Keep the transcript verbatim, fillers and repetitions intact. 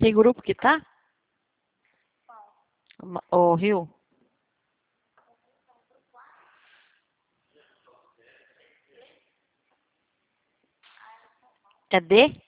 Que grupo que tá? O Rio? É D?